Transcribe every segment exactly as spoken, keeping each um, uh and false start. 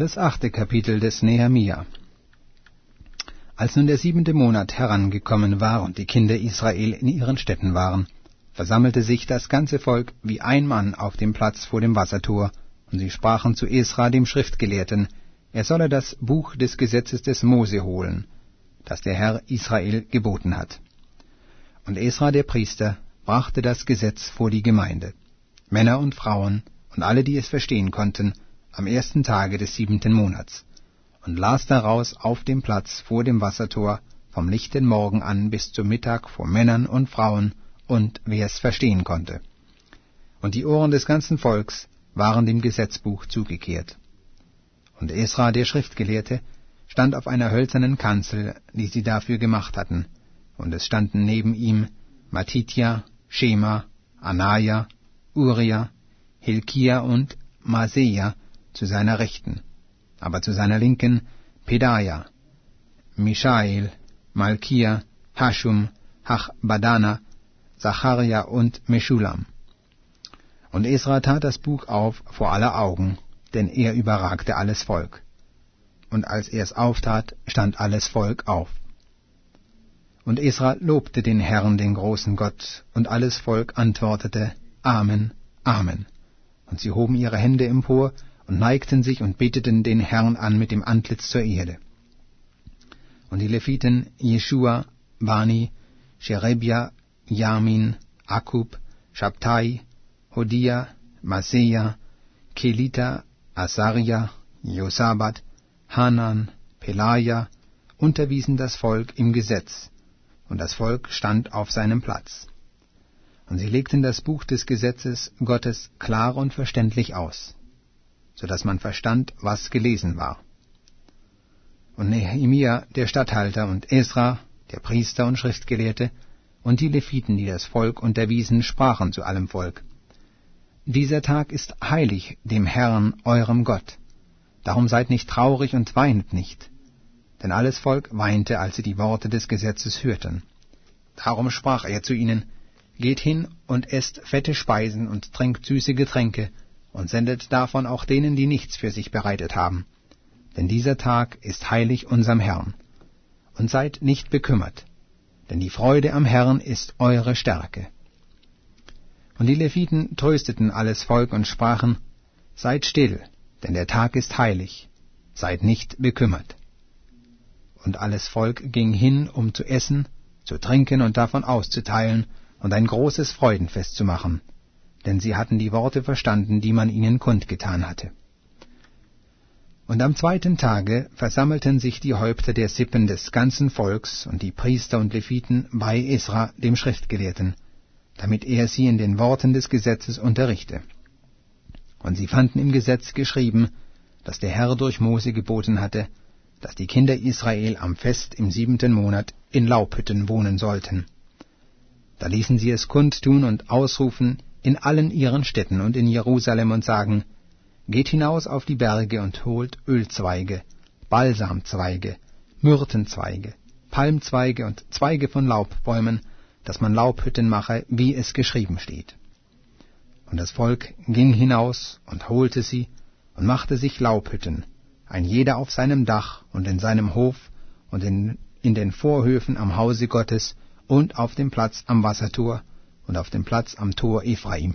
Das achte Kapitel des Nehemia. Als nun der siebente Monat herangekommen war und die Kinder Israel in ihren Städten waren, versammelte sich das ganze Volk wie ein Mann auf dem Platz vor dem Wassertor, und sie sprachen zu Esra, dem Schriftgelehrten, er solle das Buch des Gesetzes des Mose holen, das der Herr Israel geboten hat. Und Esra, der Priester, brachte das Gesetz vor die Gemeinde, Männer und Frauen und alle, die es verstehen konnten, am ersten Tage des siebenten Monats, und las daraus auf dem Platz vor dem Wassertor vom lichten Morgen an bis zum Mittag vor Männern und Frauen und wer es verstehen konnte. Und die Ohren des ganzen Volks waren dem Gesetzbuch zugekehrt. Und Esra, der Schriftgelehrte, stand auf einer hölzernen Kanzel, die sie dafür gemacht hatten, und es standen neben ihm Matithia, Schema, Anaja, Uria, Hilkia und Maseja zu seiner Rechten, aber zu seiner Linken Pedaja, Mishael, Malkia, Hashum, Hachbadana, Zacharia und Meschulam. Und Esra tat das Buch auf vor aller Augen, denn er überragte alles Volk. Und als er es auftat, stand alles Volk auf. Und Esra lobte den Herrn, den großen Gott, und alles Volk antwortete, Amen, Amen. Und sie hoben ihre Hände empor und neigten sich und beteten den Herrn an mit dem Antlitz zur Erde. Und die Leviten Jeschua, Bani, Sherebia, Jamin, Akub, Schabtai, Hodia, Maseja, Kelita, Asaria, Josabat, Hanan, Pelaja, unterwiesen das Volk im Gesetz, und das Volk stand auf seinem Platz. Und sie legten das Buch des Gesetzes Gottes klar und verständlich aus, so dass man verstand, was gelesen war. Und Nehemia, der Statthalter, und Esra, der Priester und Schriftgelehrte, und die Leviten, die das Volk unterwiesen, sprachen zu allem Volk, dieser Tag ist heilig dem Herrn, eurem Gott. Darum seid nicht traurig und weinet nicht. Denn alles Volk weinte, als sie die Worte des Gesetzes hörten. Darum sprach er zu ihnen, geht hin und esst fette Speisen und trinkt süße Getränke und sendet davon auch denen, die nichts für sich bereitet haben. Denn dieser Tag ist heilig unserem Herrn. Und seid nicht bekümmert, denn die Freude am Herrn ist eure Stärke. Und die Leviten trösteten alles Volk und sprachen, seid still, denn der Tag ist heilig, seid nicht bekümmert. Und alles Volk ging hin, um zu essen, zu trinken und davon auszuteilen und ein großes Freudenfest zu machen, denn sie hatten die Worte verstanden, die man ihnen kundgetan hatte. Und am zweiten Tage versammelten sich die Häupter der Sippen des ganzen Volks und die Priester und Leviten bei Esra, dem Schriftgelehrten, damit er sie in den Worten des Gesetzes unterrichte. Und sie fanden im Gesetz geschrieben, dass der Herr durch Mose geboten hatte, dass die Kinder Israel am Fest im siebenten Monat in Laubhütten wohnen sollten. Da ließen sie es kundtun und ausrufen in allen ihren Städten und in Jerusalem und sagen, geht hinaus auf die Berge und holt Ölzweige, Balsamzweige, Myrtenzweige, Palmzweige und Zweige von Laubbäumen, dass man Laubhütten mache, wie es geschrieben steht. Und das Volk ging hinaus und holte sie und machte sich Laubhütten, ein jeder auf seinem Dach und in seinem Hof und in, in den Vorhöfen am Hause Gottes und auf dem Platz am Wassertor und auf dem Platz am Tor Ephraim.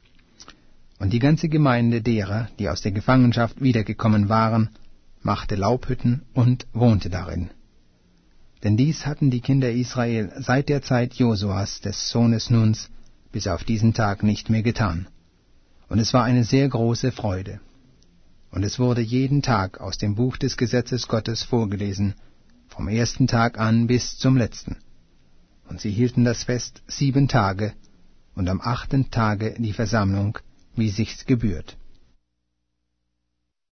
Und die ganze Gemeinde derer, die aus der Gefangenschaft wiedergekommen waren, machte Laubhütten und wohnte darin. Denn dies hatten die Kinder Israel seit der Zeit Josuas, des Sohnes Nuns, bis auf diesen Tag nicht mehr getan. Und es war eine sehr große Freude. Und es wurde jeden Tag aus dem Buch des Gesetzes Gottes vorgelesen, vom ersten Tag an bis zum letzten. Und sie hielten das Fest sieben Tage, und am achten Tage die Versammlung, wie sich's gebührt.